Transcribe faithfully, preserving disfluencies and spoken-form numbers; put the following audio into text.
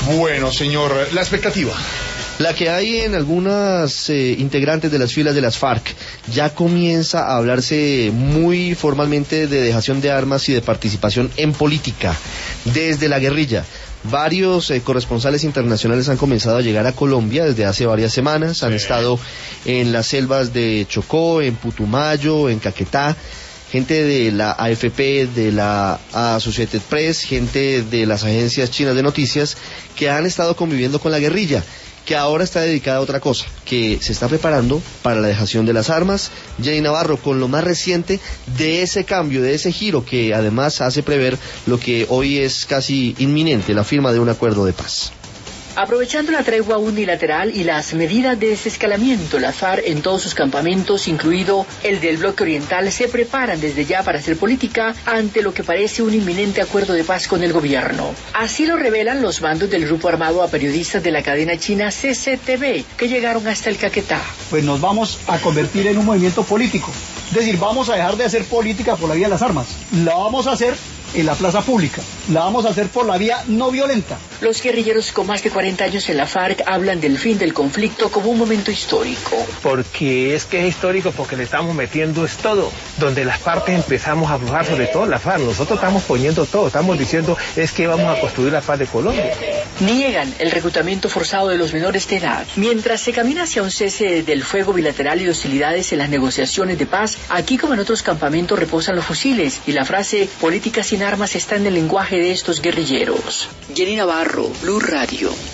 Bueno, señor, la expectativa. La que hay en algunas eh, integrantes de las filas de las FARC. Ya comienza a hablarse muy formalmente de dejación de armas y de participación en política desde la guerrilla. Varios eh, corresponsales internacionales han comenzado a llegar a Colombia desde hace varias semanas. Han sí. estado en las selvas de Chocó, en Putumayo, en Caquetá. Gente de la A F P, de la Associated Press, gente de las agencias chinas de noticias que han estado conviviendo con la guerrilla, que ahora está dedicada a otra cosa, que se está preparando para la dejación de las armas. Jenny Navarro, con lo más reciente de ese cambio, de ese giro que además hace prever lo que hoy es casi inminente, la firma de un acuerdo de paz. Aprovechando la tregua unilateral y las medidas de desescalamiento, las FARC en todos sus campamentos, incluido el del bloque oriental, se preparan desde ya para hacer política ante lo que parece un inminente acuerdo de paz con el gobierno. Así lo revelan los mandos del grupo armado a periodistas de la cadena china C C T V, que llegaron hasta el Caquetá. Pues nos vamos a convertir en un movimiento político. Es decir, vamos a dejar de hacer política por la vía de las armas. La vamos a hacer en la plaza pública. La vamos a hacer por la vía no violenta. Los guerrilleros con más de cuarenta años en la FARC hablan del fin del conflicto como un momento histórico. Porque es que es histórico porque le estamos metiendo es todo. Donde las partes empezamos a aflojar, sobre todo la FARC. Nosotros estamos poniendo todo, estamos diciendo es que vamos a construir la paz de Colombia. Niegan el reclutamiento forzado de los menores de edad. Mientras se camina hacia un cese del fuego bilateral y de hostilidades en las negociaciones de paz, aquí como en otros campamentos reposan los fusiles y la frase política sin armas está en el lenguaje de estos guerrilleros. Jenny Navarro, Blue Radio.